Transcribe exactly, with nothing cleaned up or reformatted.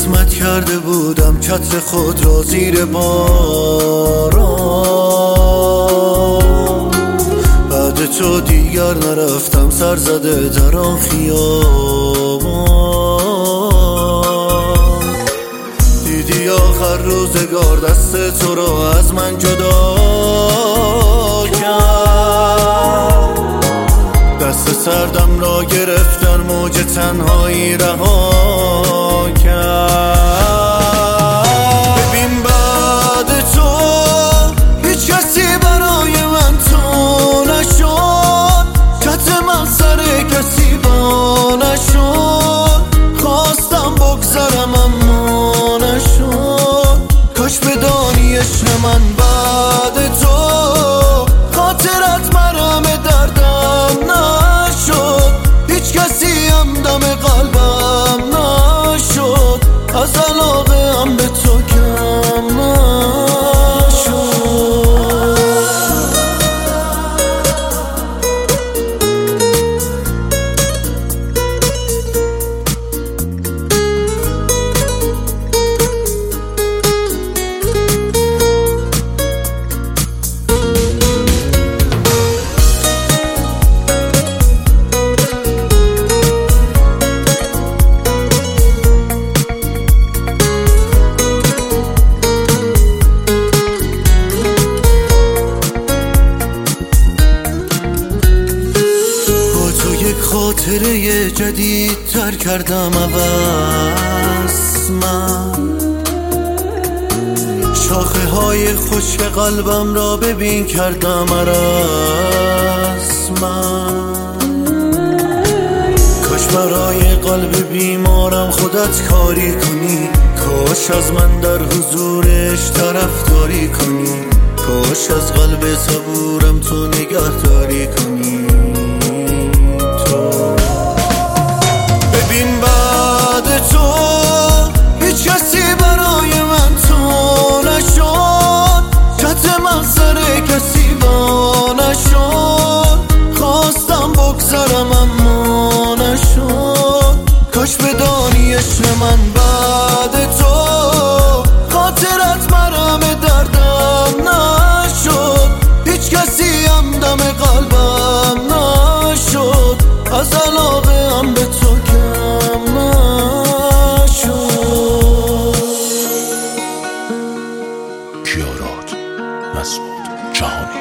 قسمت کرده بودم چتر خود را زیر باران، بعد تو دیگر نرفتم سر زده در آن خیابان. دیدی آخر روزگار دست تو را از من جدا کرد، دست سردم را گرفتن موج تنهایی رها کرد. ببین بعد تو هیچ کسی برای من تو نشد، کت من سر کسی با نشد. خواستم بگذرم اما نشد، کاش بدانی عشق من بعد تو خاطرت مرهم دردم نشد. هیچ کسی همدم قلبم نشد، از علاقه هم به تو کم نشد. خاطره جدید تر کردم عوض، من شاخه های خشک قلبم را ببین کردم عرض. من کاش برای قلب بیمارم خودت کاری کنی، کاش از من در حضورش طرفداری کنی، کاش از قلب صبورم تو نگهداری کنی. ببین بعد تو هیچ کسی برای من تو نشد، کت من سر کسی با نشد. خواستم بگذرم اما نشد، کاش بدانی عشق من بعد تو خاطرت مرهم دردم نشد. هیچ کسی همدم قلبم نشد، از علاقه هم به تو کم نشد. کیارات مسعود جهانی.